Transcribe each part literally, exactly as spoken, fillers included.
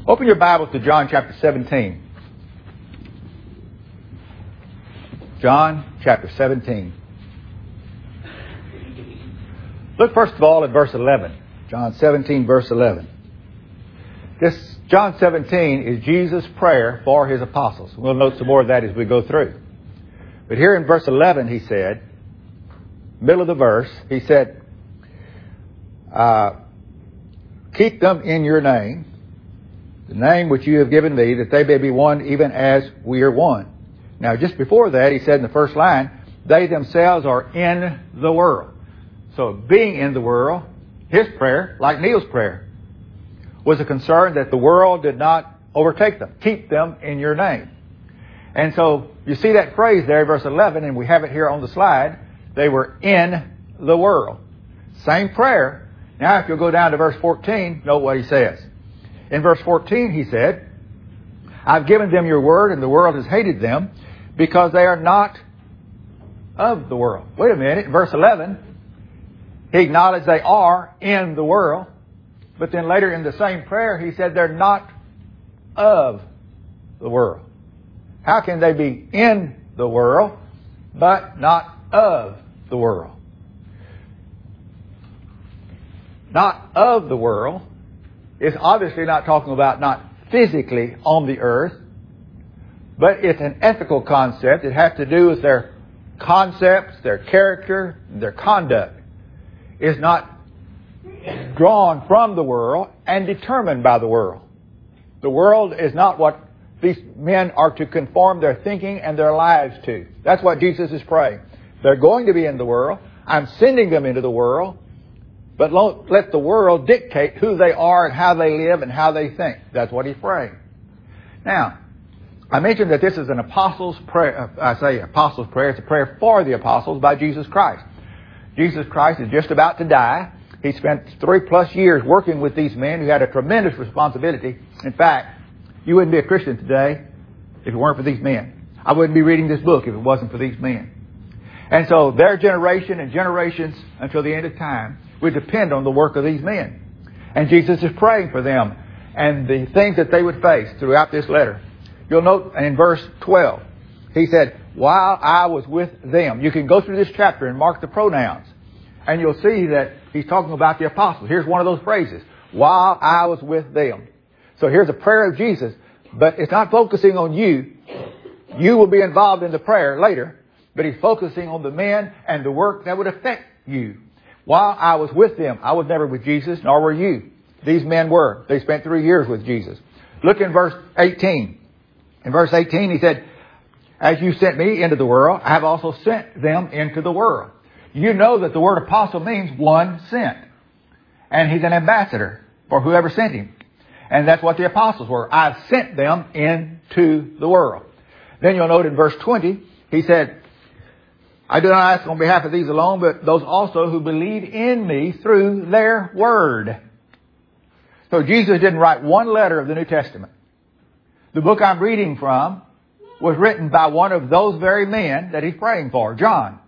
Open your Bibles to John chapter seventeen. John chapter seventeen. Look first of all at verse eleven. John seventeen, verse eleven. This John seventeen is Jesus' prayer for his apostles. We'll note some more of that as we go through. But here in verse eleven, he said, middle of the verse, he said, uh, keep them in your name, the name which you have given me, that they may be one even as we are one. Now, just before that, he said in the first line, they themselves are in the world. So, being in the world, his prayer, like Neil's prayer, was a concern that the world did not overtake them. Keep them in your name. And so, you see that phrase there, verse eleven, and we have it here on the slide. They were in the world. Same prayer. Now, if you'll go down to verse fourteen, note what he says. In verse fourteen, he said, I've given them your word, and the world has hated them, because they are not of the world. Wait a minute. In verse eleven, he acknowledged they are in the world. But then later in the same prayer, he said they're not of the world. How can they be in the world, but not of the world? Not of the world is obviously not talking about not physically on the earth, but it's an ethical concept. It has to do with their concepts, their character, their conduct. It's not drawn from the world and determined by the world. The world is not what these men are to conform their thinking and their lives to. That's what Jesus is praying. They're going to be in the world. I'm sending them into the world. But let the world dictate who they are and how they live and how they think. That's what he's praying. Now, I mentioned that this is an apostles' prayer. I say apostles' prayer. It's a prayer for the apostles by Jesus Christ. Jesus Christ is just about to die. He spent three plus years working with these men who had a tremendous responsibility. In fact, you wouldn't be a Christian today if it weren't for these men. I wouldn't be reading this book if it wasn't for these men. And so their generation and generations until the end of time would depend on the work of these men. And Jesus is praying for them and the things that they would face throughout this letter. You'll note in verse twelve, he said, while I was with them. You can go through this chapter and mark the pronouns. And you'll see that he's talking about the apostles. Here's one of those phrases. While I was with them. So here's a prayer of Jesus. But it's not focusing on you. You will be involved in the prayer later. But he's focusing on the men and the work that would affect you. While I was with them. I was never with Jesus, nor were you. These men were. They spent three years with Jesus. Look in verse eighteen. In verse eighteen, he said, as you sent me into the world, I have also sent them into the world. You know that the word apostle means one sent. And he's an ambassador for whoever sent him. And that's what the apostles were. I've sent them into the world. Then you'll note in verse twenty, he said, I do not ask on behalf of these alone, but those also who believe in me through their word. So Jesus didn't write one letter of the New Testament. The book I'm reading from was written by one of those very men that he's praying for, John.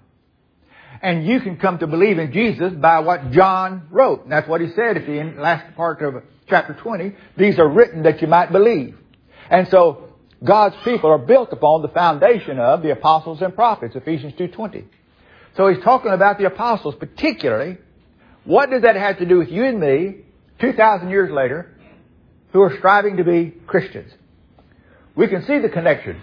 And you can come to believe in Jesus by what John wrote. And that's what he said at the end, last part of chapter twenty. These are written that you might believe. And so God's people are built upon the foundation of the apostles and prophets, Ephesians two twenty. So he's talking about the apostles particularly. What does that have to do with you and me, two thousand years later, who are striving to be Christians? We can see the connection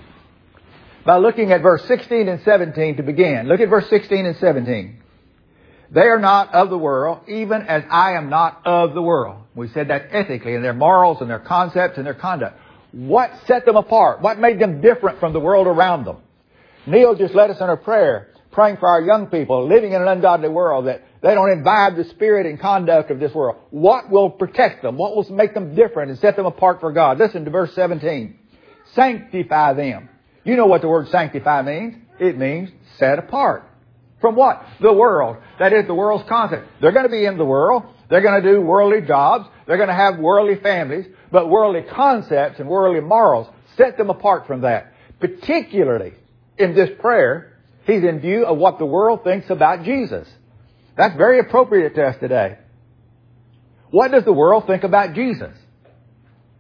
by looking at verse sixteen and seventeen to begin. Look at verse sixteen and seventeen. They are not of the world, even as I am not of the world. We said that ethically in their morals and their concepts and their conduct. What set them apart? What made them different from the world around them? Neil just led us in a prayer, praying for our young people living in an ungodly world, that they don't imbibe the spirit and conduct of this world. What will protect them? What will make them different and set them apart for God? Listen to verse seventeen. Sanctify them. You know what the word sanctify means. It means set apart. From what? The world. That is the world's concept. They're going to be in the world. They're going to do worldly jobs. They're going to have worldly families. But worldly concepts and worldly morals set them apart from that. Particularly in this prayer, he's in view of what the world thinks about Jesus. That's very appropriate to us today. What does the world think about Jesus?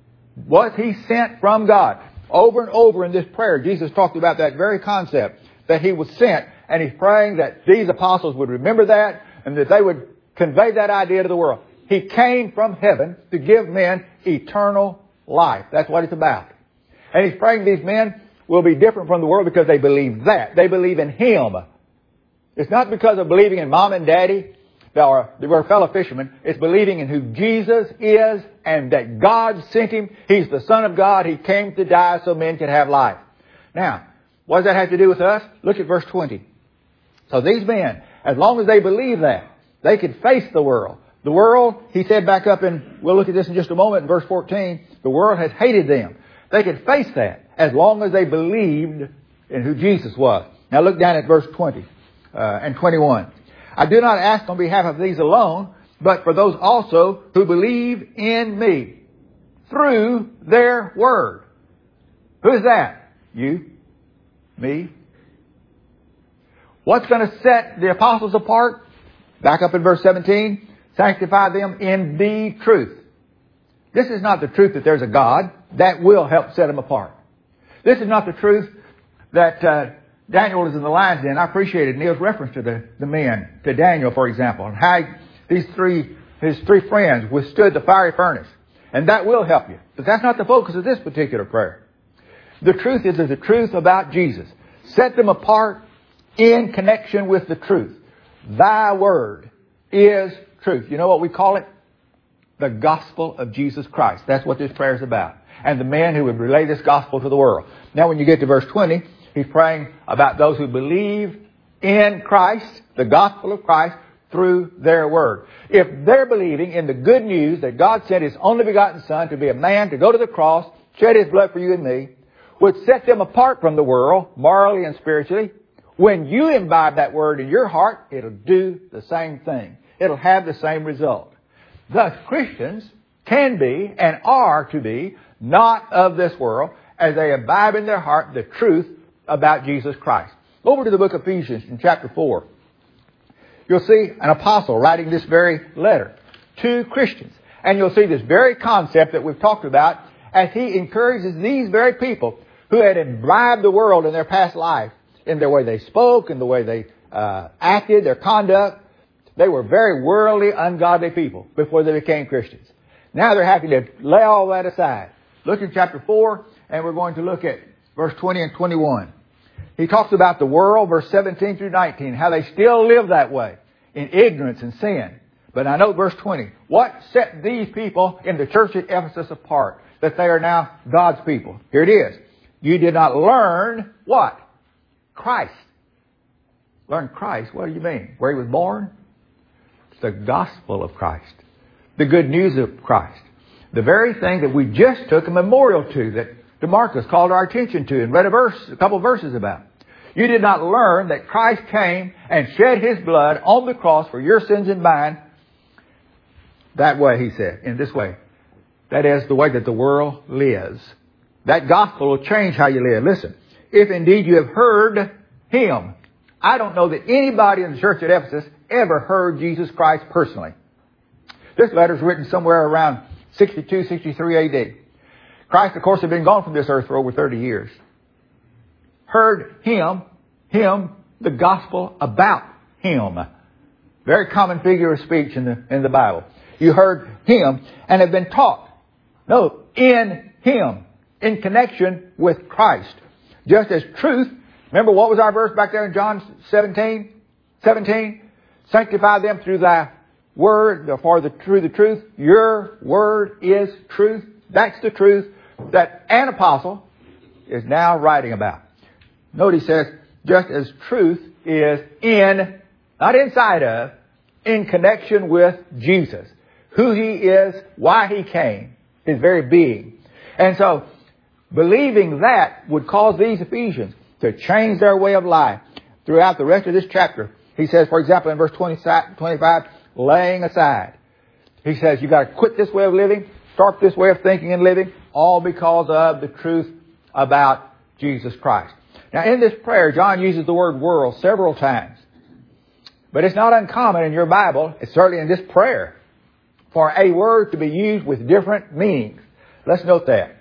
Was he sent from God? Over and over in this prayer, Jesus talked about that very concept, that he was sent. And he's praying that these apostles would remember that and that they would convey that idea to the world. He came from heaven to give men eternal life. That's what it's about. And he's praying these men will be different from the world because they believe that. They believe in him. It's not because of believing in mom and daddy or they were fellow fishermen. It's believing in who Jesus is and that God sent him. He's the Son of God. He came to die so men could have life. Now, what does that have to do with us? Look at verse twenty. So these men, as long as they believe that, they could face the world. The world, he said back up in, we'll look at this in just a moment, in verse fourteen, the world has hated them. They could face that as long as they believed in who Jesus was. Now look down at verse twenty uh, and twenty-one. I do not ask on behalf of these alone, but for those also who believe in me through their word. Who's that? You? Me? What's going to set the apostles apart? Back up in verse seventeen. Sanctify them in the truth. This is not the truth that there's a God. That will help set them apart. This is not the truth that uh, Daniel is in the lion's den. I appreciated Neil's reference to the, the men, to Daniel, for example, and how these three, his three friends withstood the fiery furnace. And that will help you. But that's not the focus of this particular prayer. The truth is, is the truth about Jesus. Set them apart in connection with the truth. Thy word is truth. You know what we call it? The gospel of Jesus Christ. That's what this prayer is about. And the men who would relay this gospel to the world. Now when you get to verse twenty, he's praying about those who believe in Christ, the gospel of Christ, through their word. If they're believing in the good news that God sent His only begotten Son to be a man, to go to the cross, shed His blood for you and me, would set them apart from the world, morally and spiritually. When you imbibe that word in your heart, it'll do the same thing. It'll have the same result. Thus, Christians can be and are to be not of this world as they imbibe in their heart the truth about Jesus Christ. Over to the book of Ephesians in chapter four. You'll see an apostle writing this very letter to Christians. And you'll see this very concept that we've talked about as he encourages these very people who had imbibed the world in their past life, in their way they spoke, in the way they uh, acted, their conduct. They were very worldly, ungodly people before they became Christians. Now they're happy to lay all that aside. Look at chapter four, and we're going to look at verse twenty and twenty-one. He talks about the world, verse seventeen through nineteen, how they still live that way, in ignorance and sin. But I note verse twenty. What set these people in the church at Ephesus apart? That they are now God's people. Here it is. You did not learn what? Christ. Learn Christ? What do you mean? Where He was born? It's the gospel of Christ. The good news of Christ. The very thing that we just took a memorial to, that DeMarcus called our attention to and read a verse, a couple of verses about. You did not learn that Christ came and shed His blood on the cross for your sins and mine. That way, he said, in this way. That is the way that the world lives. That gospel will change how you live. Listen, if indeed you have heard Him. I don't know that anybody in the church at Ephesus ever heard Jesus Christ personally. This letter is written somewhere around sixty-two, sixty-three A D. Christ, of course, had been gone from this earth for over thirty years. Heard Him, Him, the gospel about Him. Very common figure of speech in the, in the Bible. You heard Him and have been taught. No, in Him, in connection with Christ. Just as truth, remember what was our verse back there in John seventeen? seventeen? Sanctify them through thy word, for the through the truth. Your word is truth. That's the truth that an apostle is now writing about. Note he says, just as truth is in, not inside of, in connection with Jesus. Who He is, why He came, His very being. And so, believing that would cause these Ephesians to change their way of life throughout the rest of this chapter. He says, for example, in verse twenty, twenty-five, laying aside. He says, you've got to quit this way of living, start this way of thinking and living, all because of the truth about Jesus Christ. Now, in this prayer, John uses the word world several times. But it's not uncommon in your Bible, it's certainly in this prayer, for a word to be used with different meanings. Let's note that.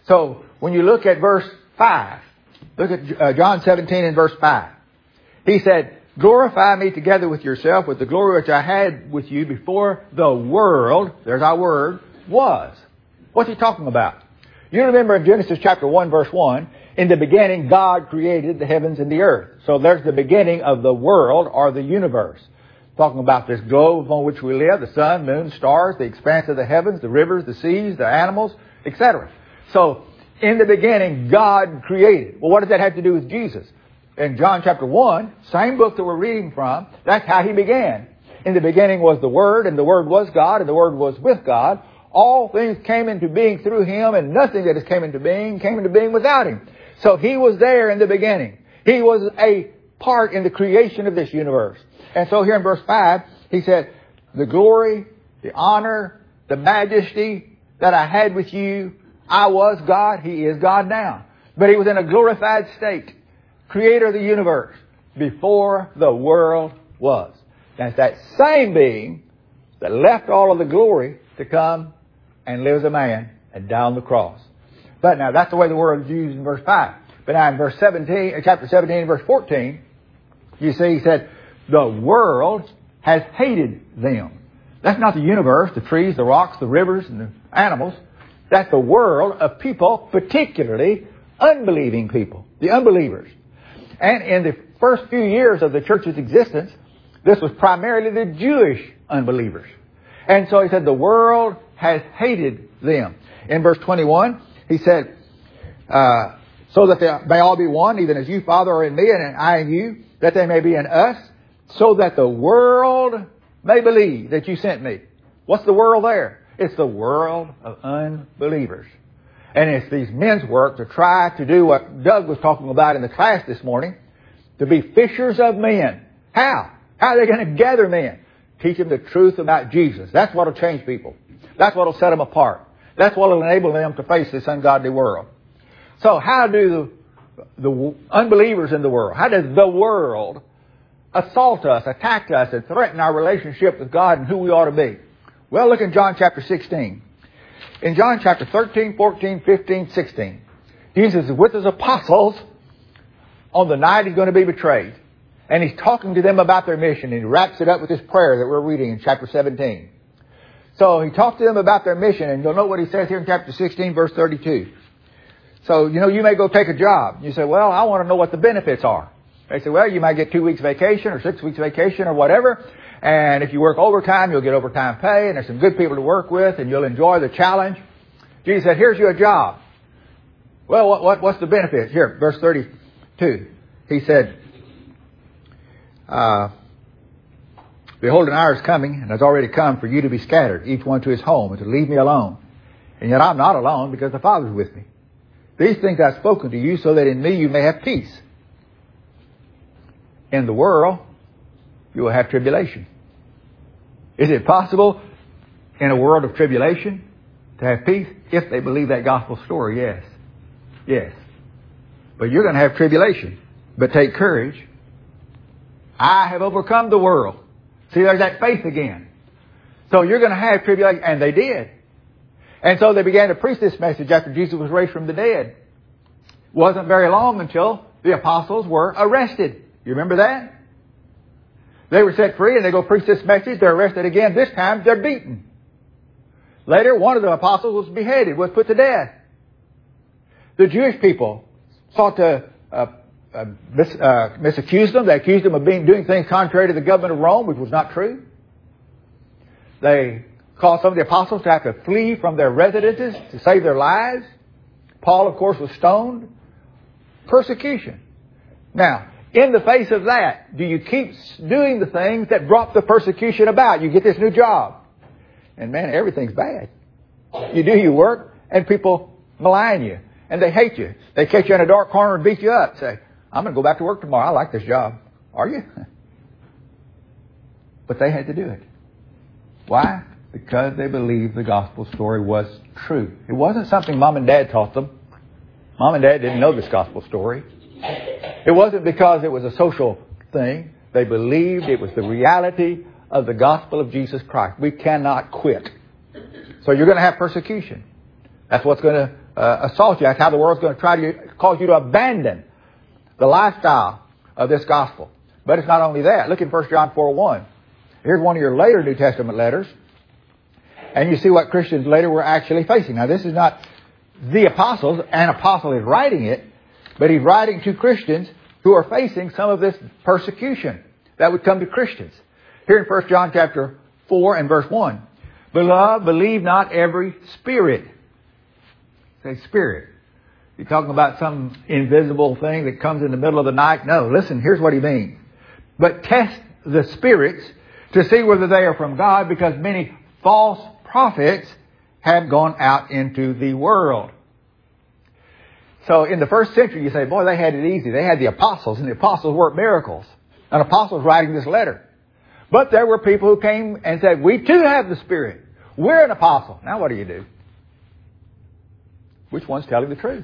So when you look at verse five, look at uh, John seventeen and verse five. He said, glorify me together with yourself with the glory which I had with you before the world, there's our word, was. What's he talking about? You remember in Genesis chapter one verse one, in the beginning God created the heavens and the earth. So there's the beginning of the world or the universe. Talking about this globe on which we live, the sun, moon, stars, the expanse of the heavens, the rivers, the seas, the animals, et cetera. So in the beginning God created. Well, what does that have to do with Jesus? In John chapter one, same book that we're reading from, that's how he began. In the beginning was the Word, and the Word was God, and the Word was with God. All things came into being through him, and nothing that has came into being came into being without him. So he was there in the beginning. He was a part in the creation of this universe. And so here in verse five, he said, the glory, the honor, the majesty that I had with you, I was God, he is God now. But he was in a glorified state. Creator of the universe, before the world was. And it's that same being that left all of the glory to come and live as a man and die on the cross. But now that's the way the word is used in verse five. But now in verse seventeen, chapter seventeen, verse fourteen, you see he said, the world has hated them. That's not the universe, the trees, the rocks, the rivers, and the animals. That's the world of people, particularly unbelieving people, the unbelievers. And in the first few years of the church's existence, this was primarily the Jewish unbelievers. And so he said, the world has hated them. In verse twenty-one, he said, uh, so that they may all be one, even as you, Father, are in me, and I in you, that they may be in us, so that the world may believe that you sent me. What's the world there? It's the world of unbelievers. And it's these men's work to try to do what Doug was talking about in the class this morning, to be fishers of men. How? How are they going to gather men? Teach them the truth about Jesus. That's what will change people. That's what will set them apart. That's what will enable them to face this ungodly world. So how do the, the unbelievers in the world, how does the world assault us, attack us, and threaten our relationship with God and who we ought to be? Well, look in John chapter sixteen. In John chapter thirteen, fourteen, fifteen, sixteen, Jesus is with his apostles on the night he's going to be betrayed. And he's talking to them about their mission. And he wraps it up with this prayer that we're reading in chapter seventeen. So he talked to them about their mission. And you'll know what he says here in chapter sixteen, verse thirty-two. So, you know, you may go take a job. You say, well, I want to know what the benefits are. They say, well, you might get two weeks vacation or six weeks vacation or whatever. And if you work overtime, you'll get overtime pay. And there's some good people to work with. And you'll enjoy the challenge. Jesus said, here's your job. Well, what, what what's the benefit? Here, verse thirty-two. He said, uh, behold, an hour is coming, and has already come, for you to be scattered, each one to his home, and to leave me alone. And yet I'm not alone, because the Father is with me. These things I've spoken to you, so that in me you may have peace. In the world, you will have tribulation. Is it possible in a world of tribulation to have peace? If they believe that gospel story, yes. Yes. But you're going to have tribulation. But take courage. I have overcome the world. See, there's that faith again. So you're going to have tribulation. And they did. And so they began to preach this message after Jesus was raised from the dead. Wasn't very long until the apostles were arrested. You remember that? They were set free and they go preach this message. They're arrested again. This time they're beaten. Later, one of the apostles was beheaded, was put to death. The Jewish people sought to uh, uh, mis, uh, misaccuse them. They accused them of being doing things contrary to the government of Rome, which was not true. They caused some of the apostles to have to flee from their residences to save their lives. Paul, of course, was stoned. Persecution. Now, in the face of that, do you keep doing the things that brought the persecution about? You get this new job. And man, everything's bad. You do your work and people malign you. And they hate you. They catch you in a dark corner and beat you up. Say, I'm going to go back to work tomorrow. I like this job. Are you? But they had to do it. Why? Because they believed the gospel story was true. It wasn't something mom and dad taught them. Mom and dad didn't know this gospel story. It wasn't because it was a social thing. They believed it was the reality of the gospel of Jesus Christ. We cannot quit. So you're going to have persecution. That's what's going to uh, assault you. That's how the world's going to try to cause you to abandon the lifestyle of this gospel. But it's not only that. Look in First John four one. Here's one of your later New Testament letters. And you see what Christians later were actually facing. Now, this is not the apostles. An apostle is writing it. But he's writing to Christians who are facing some of this persecution that would come to Christians. Here in First John chapter four and verse one. Beloved, believe not every spirit. Say spirit. You're talking about some invisible thing that comes in the middle of the night? No, listen, here's what he means. But test the spirits to see whether they are from God, because many false prophets have gone out into the world. So in the first century, you say, boy, they had it easy. They had the apostles, and the apostles worked miracles. An apostle's writing this letter. But there were people who came and said, we too have the Spirit. We're an apostle. Now what do you do? Which one's telling the truth?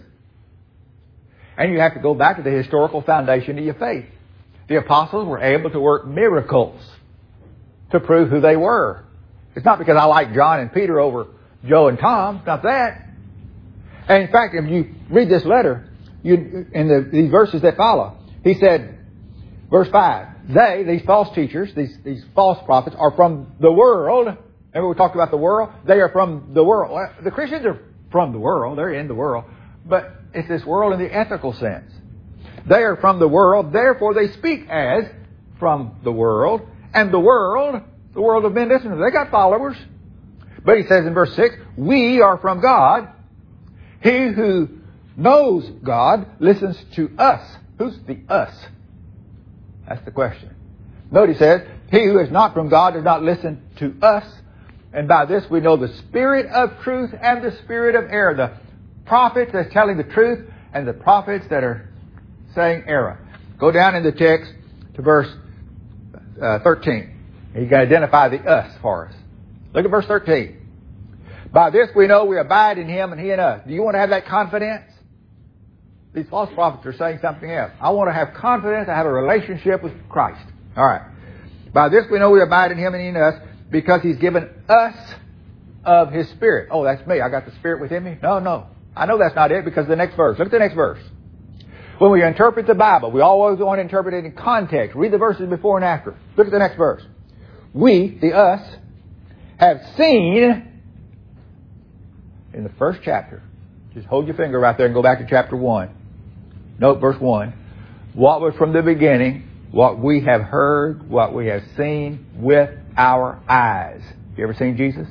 And you have to go back to the historical foundation of your faith. The apostles were able to work miracles to prove who they were. It's not because I like John and Peter over Joe and Tom. It's not that. And in fact, if you read this letter, you, in the, these verses that follow, he said, verse five, they, these false teachers, these, these false prophets, are from the world. Remember we talked about the world? They are from the world. Well, the Christians are from the world. They're in the world. But it's this world in the ethical sense. They are from the world. Therefore, they speak as from the world. And the world, the world of men, listen, they got followers. But he says in verse six, we are from God. He who knows God listens to us. Who's the us? That's the question. Note he says, he who is not from God does not listen to us. And by this we know the spirit of truth and the spirit of error. The prophets that's telling the truth and the prophets that are saying error. Go down in the text to verse uh, thirteen. You can identify the us for us. Look at verse thirteen. By this we know we abide in Him and He in us. Do you want to have that confidence? These false prophets are saying something else. I want to have confidence. I have a relationship with Christ. All right. By this we know we abide in Him and He in us, because He's given us of His Spirit. Oh, that's me. I got the Spirit within me? No, no. I know that's not it, because the next verse. Look at the next verse. When we interpret the Bible, we always want to interpret it in context. Read the verses before and after. Look at the next verse. We, the us, have seen, in the first chapter, just hold your finger right there and go back to chapter one. Note verse one. What was from the beginning, what we have heard, what we have seen with our eyes. You ever seen Jesus?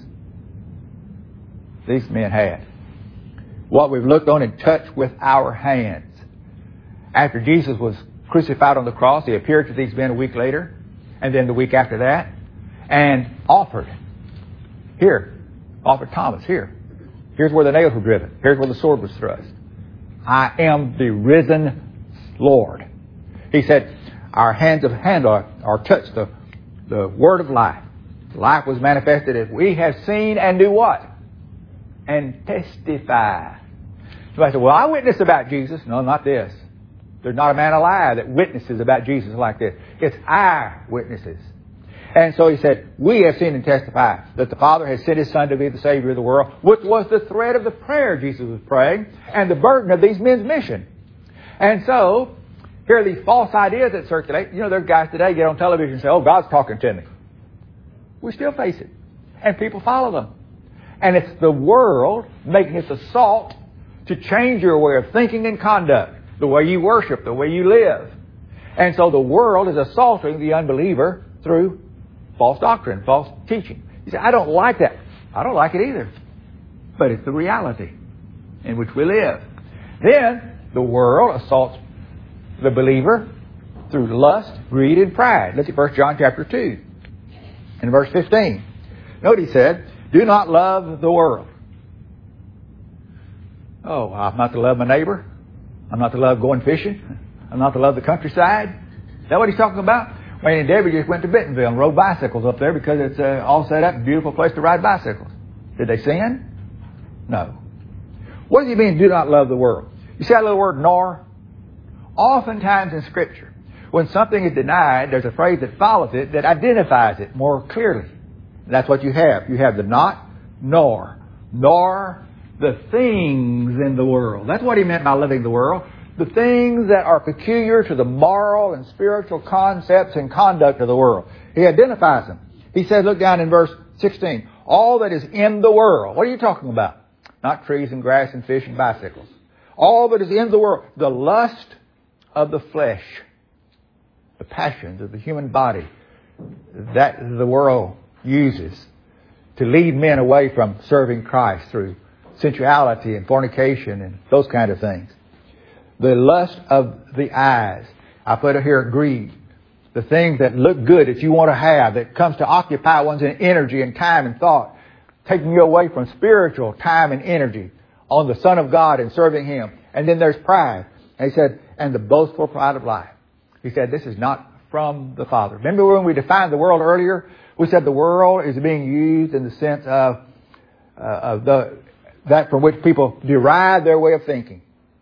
These men had. What we've looked on and touched with our hands. After Jesus was crucified on the cross, He appeared to these men a week later, and then the week after that, and offered. Here, offered Thomas, here. Here's where the nails were driven. Here's where the sword was thrust. I am the risen Lord. He said, our hands have handled or touched the, the word of life. Life was manifested as we have seen and do what? And testify. Somebody said, well, I witness about Jesus. No, not this. There's not a man alive that witnesses about Jesus like this. It's our witnesses. And so he said, we have seen and testify that the Father has sent His Son to be the Savior of the world, which was the thread of the prayer Jesus was praying and the burden of these men's mission. And so, here are these false ideas that circulate. You know, there are guys today get on television and say, oh, God's talking to me. We still face it. And people follow them. And it's the world making its assault to change your way of thinking and conduct, the way you worship, the way you live. And so the world is assaulting the unbeliever through false doctrine, false teaching. You say, I don't like that. I don't like it either. But it's the reality in which we live. Then the world assaults the believer through lust, greed, and pride. Look at First John chapter two. In verse fifteen. Note he said, do not love the world. Oh, I'm not to love my neighbor. I'm not to love going fishing. I'm not to love the countryside. Is that what he's talking about? Wayne and Debbie just went to Bentonville and rode bicycles up there because it's uh, all set up, a beautiful place to ride bicycles. Did they sin? No. What does he mean, do not love the world? You see that little word, nor? Oftentimes in Scripture, when something is denied, there's a phrase that follows it that identifies it more clearly. And that's what you have. You have the not, nor. Nor the things in the world. That's what he meant by living the world. The things that are peculiar to the moral and spiritual concepts and conduct of the world. He identifies them. He says, look down in verse sixteen. All that is in the world. What are you talking about? Not trees and grass and fish and bicycles. All that is in the world. The lust of the flesh. The passions of the human body that the world uses to lead men away from serving Christ through sensuality and fornication and those kind of things. The lust of the eyes. I put it here, greed. The things that look good that you want to have, that comes to occupy one's energy and time and thought, taking you away from spiritual time and energy on the Son of God and serving Him. And then there's pride. And he said, and the boastful pride of life. He said, this is not from the Father. Remember when we defined the world earlier? We said the world is being used in the sense of, uh, of the that from which people derive their way of thinking.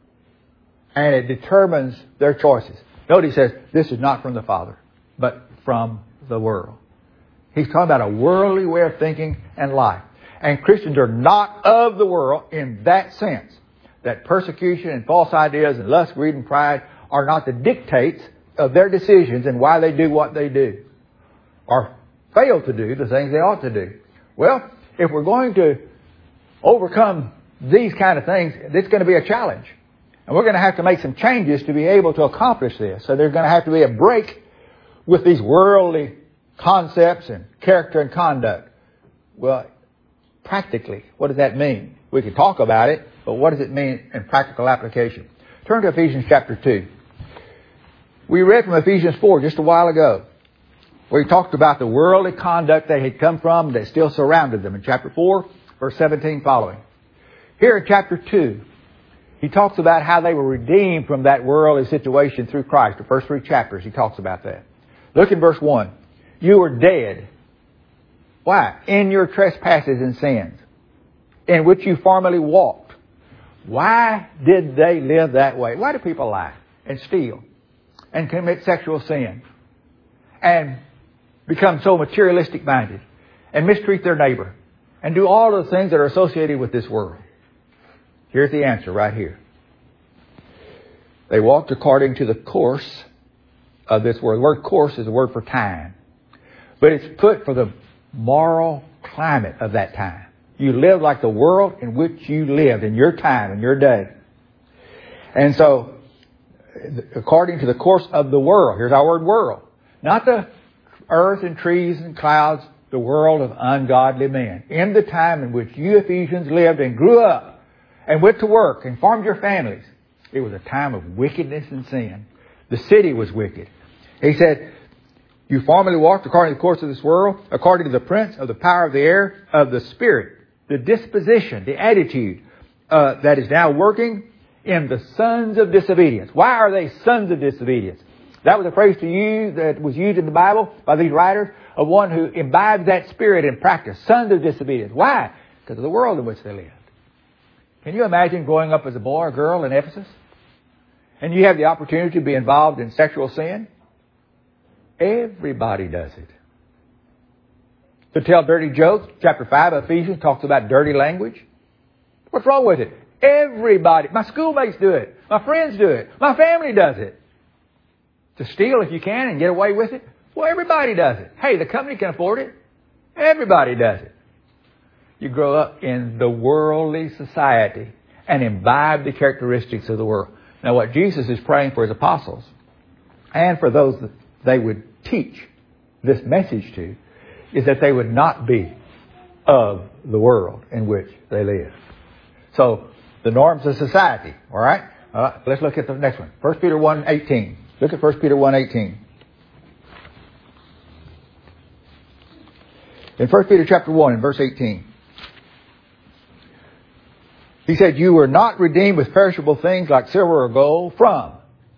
And it determines their choices. Notice he says, this is not from the Father, but from the world. He's talking about a worldly way of thinking and life. And Christians are not of the world in that sense. That persecution and false ideas and lust, greed, and pride are not the dictates of their decisions and why they do what they do. Or fail to do the things they ought to do. Well, if we're going to overcome these kind of things, it's going to be a challenge. And we're going to have to make some changes to be able to accomplish this. So there's going to have to be a break with these worldly concepts and character and conduct. Well, practically, what does that mean? We can talk about it, but what does it mean in practical application? Turn to Ephesians chapter two. We read from Ephesians four just a while ago, where he talked about the worldly conduct they had come from that still surrounded them in chapter four, verse seventeen following. Here in chapter two, he talks about how they were redeemed from that worldly situation through Christ. The first three chapters, he talks about that. Look in verse one. You were dead. Why? In your trespasses and sins, in which you formerly walked. Why did they live that way? Why do people lie and steal and commit sexual sin and become so materialistic minded and mistreat their neighbor and do all of the things that are associated with this world? Here's the answer right here. They walked according to the course of this word. The word course is a word for time. But it's put for the moral climate of that time. You live like the world in which you lived in your time, in your day. And so, according to the course of the world. Here's our word world. Not the earth and trees and clouds, the world of ungodly men. In the time in which you Ephesians lived and grew up and went to work and formed your families, it was a time of wickedness and sin. The city was wicked. He said, you formerly walked according to the course of this world, according to the prince of the power of the air, of the spirit, the disposition, the attitude uh, that is now working in the sons of disobedience. Why are they sons of disobedience? That was a phrase to use that was used in the Bible by these writers of one who imbibes that spirit in practice. Sons of disobedience. Why? Because of the world in which they lived. Can you imagine growing up as a boy or girl in Ephesus? And you have the opportunity to be involved in sexual sin? Everybody does it. To tell dirty jokes, chapter five of Ephesians talks about dirty language. What's wrong with it? Everybody. My schoolmates do it. My friends do it. My family does it. To steal if you can and get away with it? Well, everybody does it. Hey, the company can afford it. Everybody does it. You grow up in the worldly society and imbibe the characteristics of the world. Now, what Jesus is praying for his apostles and for those that they would teach this message to is that they would not be of the world in which they live. So, the norms of society, all right? All right, let's look at the next one. First Peter one eighteen. Look at First Peter one eighteen. In First Peter chapter one and verse eighteen. He said, you were not redeemed with perishable things like silver or gold from.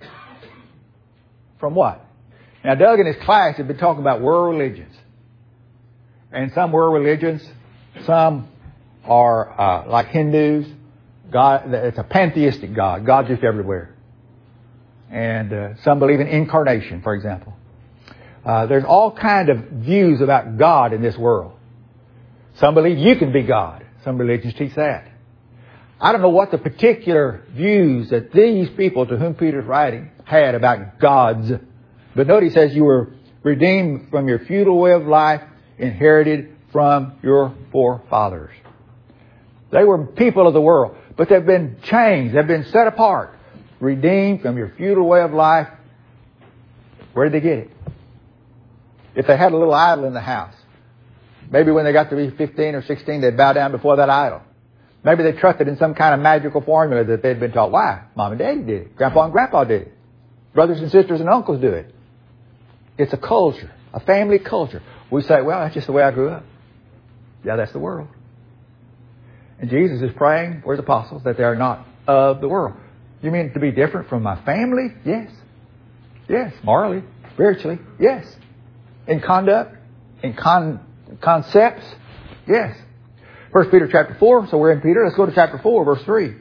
From what? Now, Doug and his class have been talking about world religions. And some world religions, some are uh, like Hindus. God, it's a pantheistic God. God's just everywhere. And uh, some believe in incarnation, for example. Uh, there's all kind of views about God in this world. Some believe you can be God. Some religions teach that. I don't know what the particular views that these people to whom Peter's writing had about gods. But note he says you were redeemed from your feudal way of life, inherited from your forefathers. They were people of the world, but they've been changed. They've been set apart. Redeemed from your feudal way of life. Where did they get it? If they had a little idol in the house, maybe when they got to be fifteen or sixteen, they'd bow down before that idol. Maybe they trusted in some kind of magical formula that they'd been taught. Why? Mom and Daddy did it. Grandpa and Grandpa did it. Brothers and sisters and uncles do it. It's a culture, a family culture. We say, well, that's just the way I grew up. Yeah, that's the world. And Jesus is praying for his apostles that they are not of the world. You mean to be different from my family? Yes. Yes. Morally, spiritually, yes. In conduct, in con- concepts, yes. First Peter chapter four, so we're in Peter. Let's go to chapter four, verse three.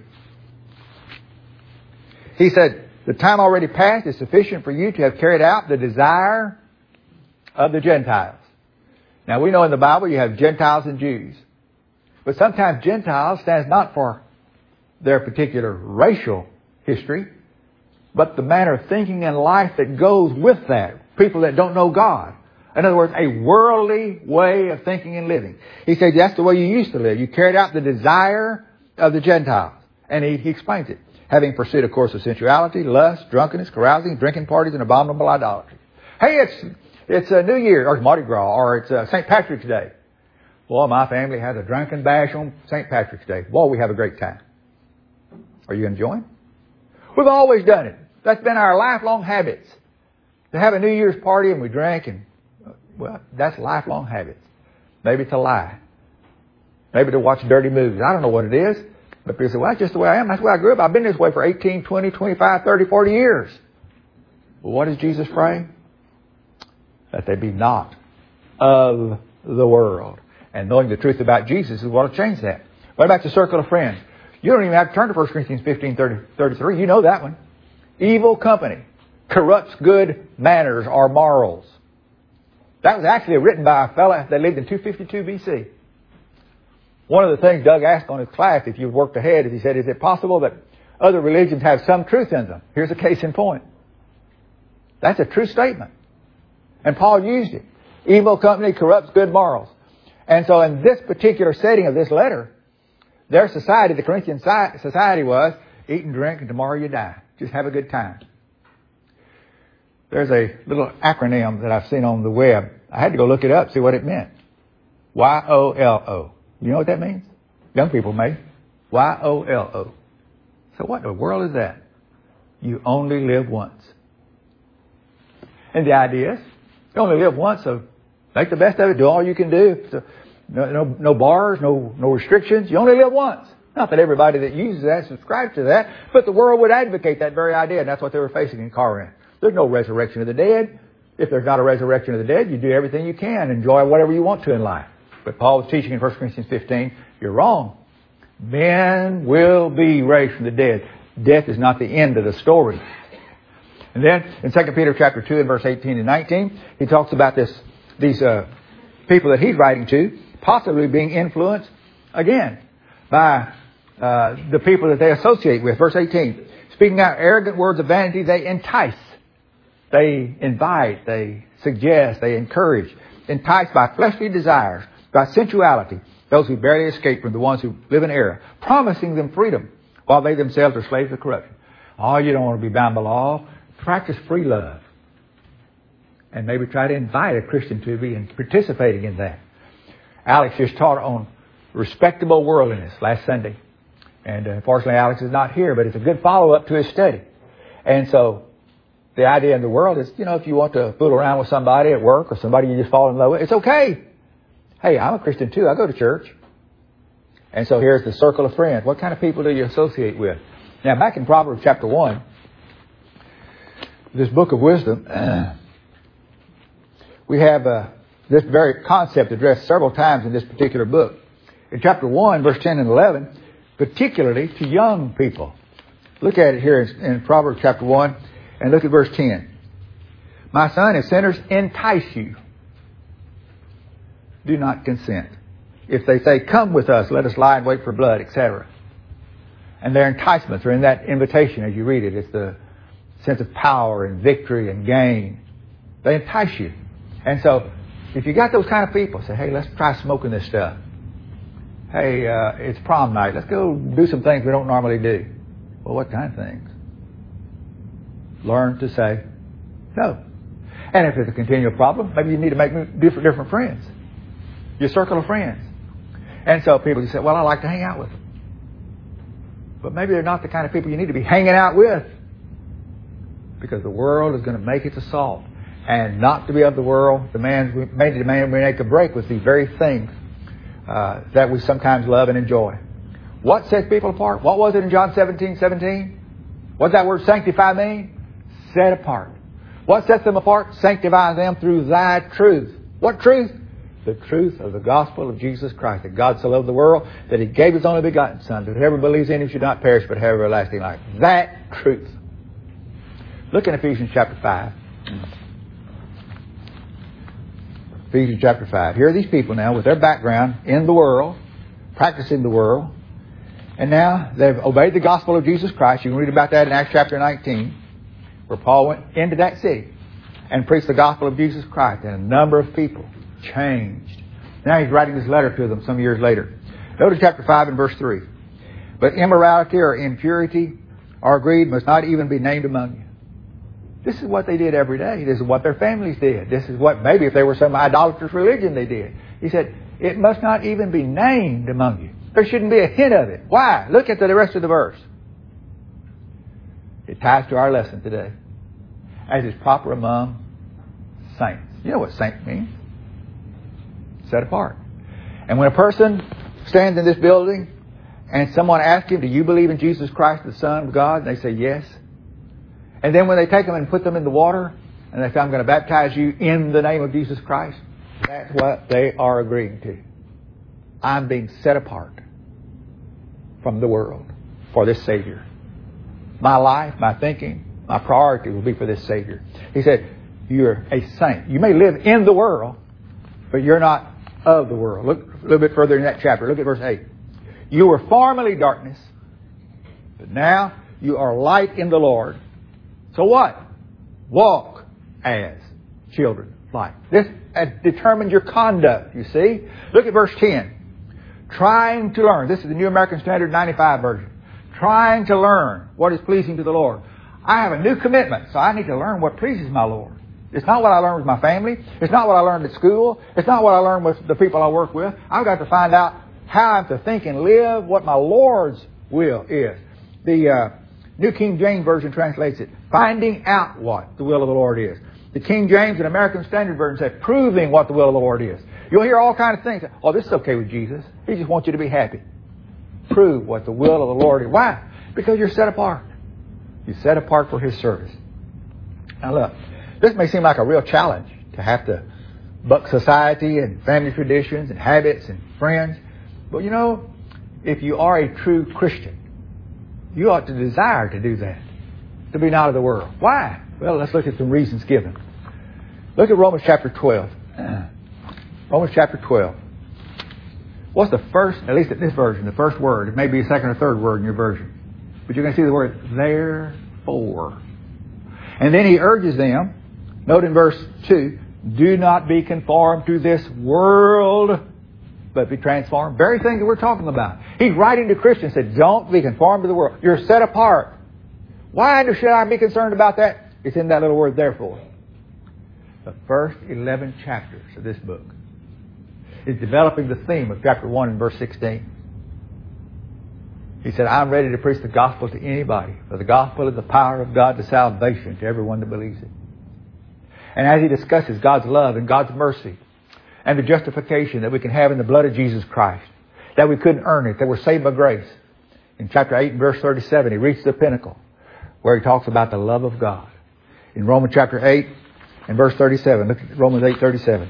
He said, the time already past is sufficient for you to have carried out the desire of the Gentiles. Now we know in the Bible you have Gentiles and Jews. But sometimes Gentiles stands not for their particular racial history, but the manner of thinking and life that goes with that. People that don't know God. In other words, a worldly way of thinking and living. He said that's the way you used to live. You carried out the desire of the Gentiles. And he, he explains it. Having pursued a course of sensuality, lust, drunkenness, carousing, drinking parties, and abominable idolatry. Hey, it's it's a New Year, or it's Mardi Gras, or it's uh, Saint Patrick's Day. Well, my family has a drunken bash on Saint Patrick's Day. Well, we have a great time. Are you going to join? We've always done it. That's been our lifelong habits. To have a New Year's party and we drink and, well, that's lifelong habits. Maybe to lie. Maybe to watch dirty movies. I don't know what it is. But people say, well, that's just the way I am. That's the way I grew up. I've been this way for eighteen, twenty, twenty-five, thirty, forty years. Well, what is Jesus praying? That they be not of the world. And knowing the truth about Jesus is what will change that. What about the circle of friends? You don't even have to turn to First Corinthians fifteen, thirty, thirty-three. You know that one. Evil company corrupts good manners or morals. That was actually written by a fellow that lived in two fifty-two B C. One of the things Doug asked on his class, if you worked ahead, is he said, is it possible that other religions have some truth in them? Here's a case in point. That's a true statement. And Paul used it. Evil company corrupts good morals. And so in this particular setting of this letter, their society, the Corinthian society was, eat and drink and tomorrow you die. Just have a good time. There's a little acronym that I've seen on the web. I had to go look it up, see what it meant. Y O L O. You know what that means? Young people may. Y O L O. So what in the world is that? You only live once. And the idea is, you only live once, so make the best of it, do all you can do. So no, no, no bars, no, no restrictions. You only live once. Not that everybody that uses that subscribes to that, but the world would advocate that very idea, and that's what they were facing in Corinth. There's no resurrection of the dead. If there's not a resurrection of the dead, you do everything you can, enjoy whatever you want to in life. But Paul was teaching in First Corinthians fifteen, you're wrong. Men will be raised from the dead. Death is not the end of the story. And then in Second Peter chapter two and verse eighteen and nineteen, he talks about this, these uh, people that he's writing to, possibly being influenced, again, by uh, the people that they associate with. Verse eighteen, speaking out arrogant words of vanity, they entice. They invite, they suggest, they encourage, enticed by fleshly desires, by sensuality, those who barely escape from the ones who live in error, promising them freedom while they themselves are slaves of corruption. Oh, you don't want to be bound by law. Practice free love. And maybe try to invite a Christian to be participating in that. Alex just taught on respectable worldliness last Sunday. And uh, unfortunately, Alex is not here, but it's a good follow-up to his study. And so the idea in the world is, you know, if you want to fool around with somebody at work or somebody you just fall in love with, it's okay. Hey, I'm a Christian too. I go to church. And so here's the circle of friends. What kind of people do you associate with? Now, back in Proverbs chapter one, this book of wisdom, we have uh, this very concept addressed several times in this particular book. In chapter one, verse ten and eleven, particularly to young people. Look at it here in, in Proverbs chapter one, and look at verse ten. My son, if sinners entice you, do not consent. If they say, come with us, let us lie in wait for blood, et cetera. And their enticements are in that invitation as you read it. It's the sense of power and victory and gain. They entice you. And so, if you got those kind of people, say, hey, let's try smoking this stuff. Hey, uh, it's prom night. Let's go do some things we don't normally do. Well, what kind of things? Learn to say no. And if it's a continual problem, maybe you need to make different, different friends. Your circle of friends. And so people say, well, I like to hang out with them. But maybe they're not the kind of people you need to be hanging out with. Because the world is going to make its assault. And not to be of the world, the man made the man we make a break with these very things uh, that we sometimes love and enjoy. What sets people apart? What was it in John seventeen seventeen? What does that word sanctify mean? Set apart. What sets them apart? Sanctify them through thy truth. What truth? The truth of the gospel of Jesus Christ. That God so loved the world that He gave His only begotten Son, that whoever believes in Him should not perish but have everlasting life. That truth. Look in Ephesians chapter five. Ephesians chapter five. Here are these people now with their background in the world, practicing the world. And now they've obeyed the gospel of Jesus Christ. You can read about that in Acts chapter nineteen, where Paul went into that city and preached the gospel of Jesus Christ. And a number of people changed. Now he's writing this letter to them some years later. Go to chapter five and verse three. But immorality or impurity or greed must not even be named among you. This is what they did every day. This is what their families did. This is what maybe if they were some idolatrous religion they did. He said, it must not even be named among you. There shouldn't be a hint of it. Why? Look at the rest of the verse. It ties to our lesson today. As is proper among saints. You know what saint means. Set apart. And when a person stands in this building and someone asks him, do you believe in Jesus Christ, the Son of God? And they say yes. And then when they take them and put them in the water and they say, I'm going to baptize you in the name of Jesus Christ, that's what they are agreeing to. I'm being set apart from the world for this Savior. My life, my thinking, my priority will be for this Savior. He said, you're a saint. You may live in the world, but you're not of the world. Look a little bit further in that chapter. Look at verse eight. You were formerly darkness, but now you are light in the Lord. So what? Walk as children of light. This determines your conduct, you see. Look at verse ten. Trying to learn. This is the New American Standard ninety-five version. Trying to learn what is pleasing to the Lord. I have a new commitment, so I need to learn what pleases my Lord. It's not what I learned with my family. It's not what I learned at school. It's not what I learned with the people I work with. I've got to find out how I'm to think and live what my Lord's will is. The uh, New King James Version translates it, finding out what the will of the Lord is. The King James and American Standard Version say, proving what the will of the Lord is. You'll hear all kinds of things. Oh, this is okay with Jesus. He just wants you to be happy. Prove what the will of the Lord is. Why? Because you're set apart. You're set apart for His service. Now look, this may seem like a real challenge to have to buck society and family traditions and habits and friends. But you know, if you are a true Christian, you ought to desire to do that. To be not of the world. Why? Well, let's look at some reasons given. Look at Romans chapter twelve. Romans chapter twelve. What's the first, at least in this version, the first word? It may be a second or third word in your version. But you're going to see the word therefore. And then he urges them, note in verse two, do not be conformed to this world, but be transformed. Very thing that we're talking about. He's writing to Christians, said, don't be conformed to the world. You're set apart. Why should I be concerned about that? It's in that little word therefore. The first eleven chapters of this book is developing the theme of chapter one and verse sixteen. He said, I'm ready to preach the gospel to anybody. For the gospel is the power of God to salvation to everyone that believes it. And as he discusses God's love and God's mercy and the justification that we can have in the blood of Jesus Christ, that we couldn't earn it, that we're saved by grace. In chapter eight and verse thirty-seven, he reaches the pinnacle where he talks about the love of God. In Romans chapter eight and verse thirty-seven, look at Romans eight thirty-seven.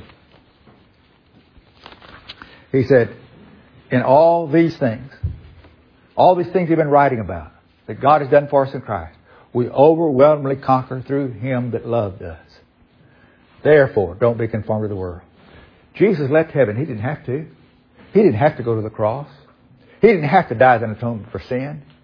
He said, in all these things, all these things he's been writing about, that God has done for us in Christ, we overwhelmingly conquer through Him that loved us. Therefore, don't be conformed to the world. Jesus left heaven. He didn't have to. He didn't have to go to the cross. He didn't have to die as an atonement for sin.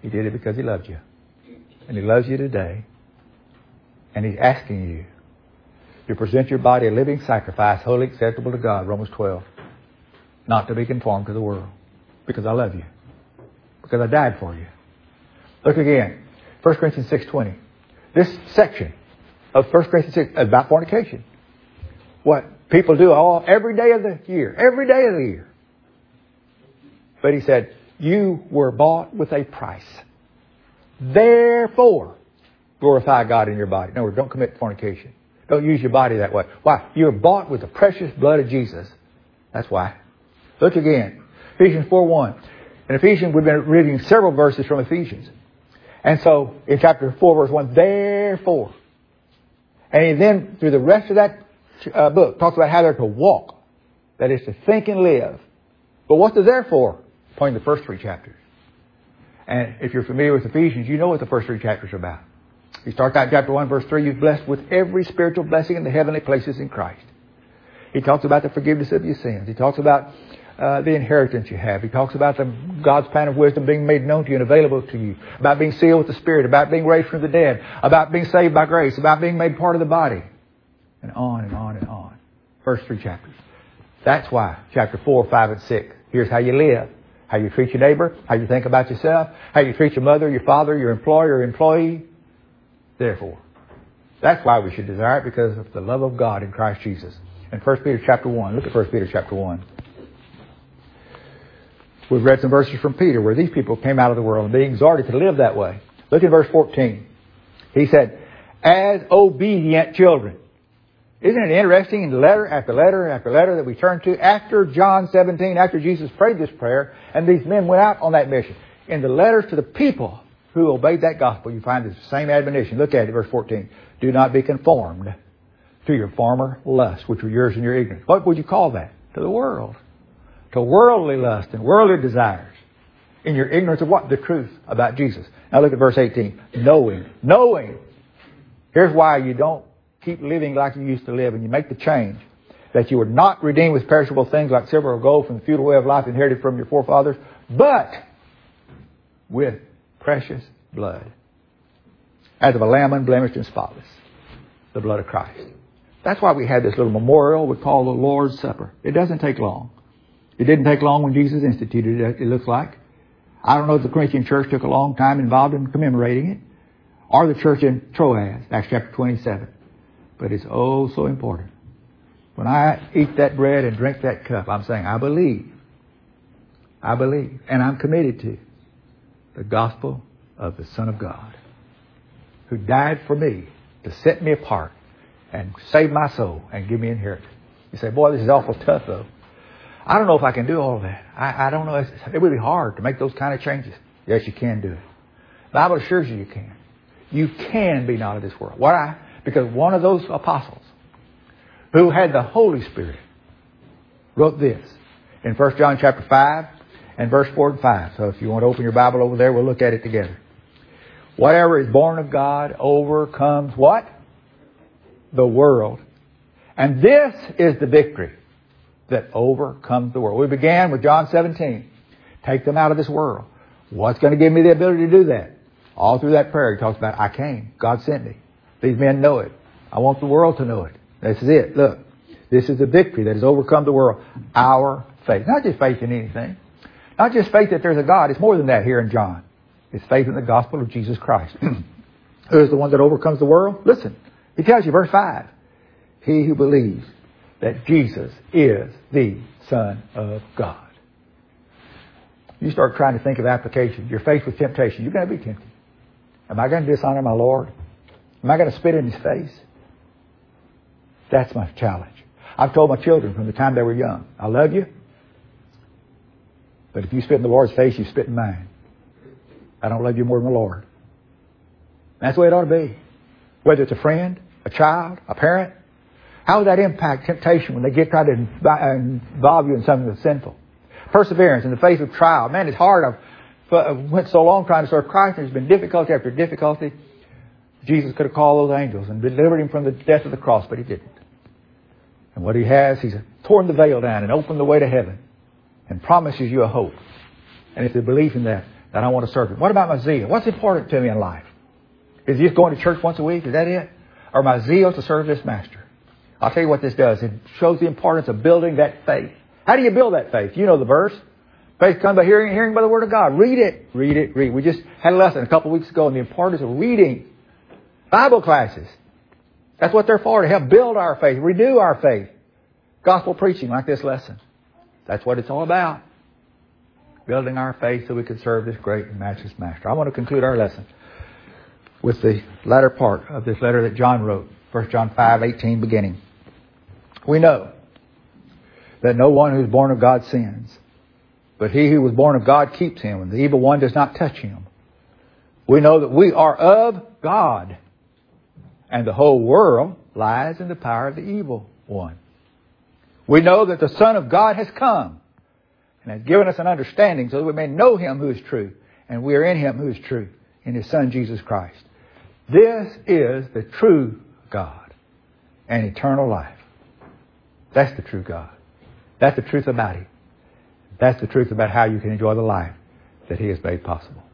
He did it because He loved you. And He loves you today. And He's asking you to present your body a living sacrifice, wholly acceptable to God, Romans twelve. Not to be conformed to the world. Because I love you. Because I died for you. Look again. First Corinthians six twenty. This section of First Corinthians six is about fornication. What people do all every day of the year. Every day of the year. But he said, you were bought with a price. Therefore, glorify God in your body. In other words, don't commit fornication. Don't use your body that way. Why? You're bought with the precious blood of Jesus. That's why. Look again. Ephesians four one. In Ephesians, we've been reading several verses from Ephesians. And so, in chapter four, verse one, therefore. And he then, through the rest of that uh, book, talks about how they're to walk. That is, to think and live. But what's the therefore? Pointing the first three chapters. And if you're familiar with Ephesians, you know what the first three chapters are about. You start out in chapter one, verse three, you're blessed with every spiritual blessing in the heavenly places in Christ. He talks about the forgiveness of your sins. He talks about uh, the inheritance you have. He talks about the, God's plan of wisdom being made known to you and available to you. About being sealed with the Spirit. About being raised from the dead. About being saved by grace. About being made part of the body. And on and on and on. First three chapters. That's why chapter four, five, and six. Here's how you live. How you treat your neighbor. How you think about yourself. How you treat your mother, your father, your employer, your employee. Therefore. That's why we should desire it, because of the love of God in Christ Jesus. In First Peter chapter one. Look at First Peter chapter one. We've read some verses from Peter where these people came out of the world and being exhorted to live that way. Look at verse fourteen. He said, as obedient children. Isn't it interesting in letter after letter after letter that we turn to after John seventeen, after Jesus prayed this prayer, and these men went out on that mission. In the letters to the people who obeyed that gospel, you find the same admonition. Look at it, verse fourteen. Do not be conformed to your former lusts, which were yours in your ignorance. What would you call that? To the world. To worldly lust and worldly desires. In your ignorance of what? The truth about Jesus. Now look at verse eighteen. Knowing. Knowing. Here's why you don't keep living like you used to live and you make the change. That you were not redeemed with perishable things like silver or gold from the futile way of life inherited from your forefathers, but with precious blood. As of a lamb unblemished and spotless. The blood of Christ. That's why we had this little memorial we call the Lord's Supper. It doesn't take long. It didn't take long when Jesus instituted it, it looks like. I don't know if the Corinthian church took a long time involved in commemorating it. Or the church in Troas, Acts chapter twenty-seven. But it's oh so important. When I eat that bread and drink that cup, I'm saying, I believe. I believe. And I'm committed to the gospel of the Son of God. Who died for me to set me apart and save my soul and give me inheritance. You say, boy, this is awful tough though. I don't know if I can do all that. I, I don't know. It's, it would be hard to make those kind of changes. Yes, you can do it. The Bible assures you you can. You can be not of this world. Why? Because one of those apostles who had the Holy Spirit wrote this in First John chapter five and verse four and five. So if you want to open your Bible over there, we'll look at it together. Whatever is born of God overcomes what? The world. And this is the victory that overcomes the world. We began with John seventeen. Take them out of this world. What's going to give me the ability to do that? All through that prayer, he talks about, I came. God sent me. These men know it. I want the world to know it. This is it. Look, this is the victory that has overcome the world. Our faith. Not just faith in anything. Not just faith that there's a God. It's more than that here in John. It's faith in the gospel of Jesus Christ. Who is the one that overcomes the world? Listen. He tells you, verse five. He who believes that Jesus is the Son of God. You start trying to think of application. You're faced with temptation. You're going to be tempted. Am I going to dishonor my Lord? Am I going to spit in His face? That's my challenge. I've told my children from the time they were young, I love you, but if you spit in the Lord's face, you spit in mine. I don't love you more than the Lord. That's the way it ought to be. Whether it's a friend, a child, a parent, how would that impact temptation when they get try to involve you in something that's sinful? Perseverance in the face of trial. Man, it's hard. I've went so long trying to serve Christ. There's been difficulty after difficulty. Jesus could have called those angels and delivered him from the death of the cross, but He didn't. And what He has, He's torn the veil down and opened the way to heaven and promises you a hope. And it's the belief in that that I want to serve Him? What about my zeal? What's important to me in life? Is it just going to church once a week? Is that it? Or my zeal to serve this Master? I'll tell you what this does. It shows the importance of building that faith. How do you build that faith? You know the verse. Faith comes by hearing, hearing by the Word of God. Read it, read it, read. We just had a lesson a couple of weeks ago on the importance of reading. Bible classes. That's what they're for, to help build our faith, renew our faith. Gospel preaching like this lesson. That's what it's all about. Building our faith so we can serve this great and matchless Master. I want to conclude our lesson with the latter part of this letter that John wrote. First John five eighteen beginning. We know that no one who is born of God sins, but he who was born of God keeps him, and the evil one does not touch him. We know that we are of God, and the whole world lies in the power of the evil one. We know that the Son of God has come and has given us an understanding so that we may know Him who is true, and we are in Him who is true, in His Son Jesus Christ. This is the true God and eternal life. That's the true God. That's the truth about Him. That's the truth about how you can enjoy the life that He has made possible.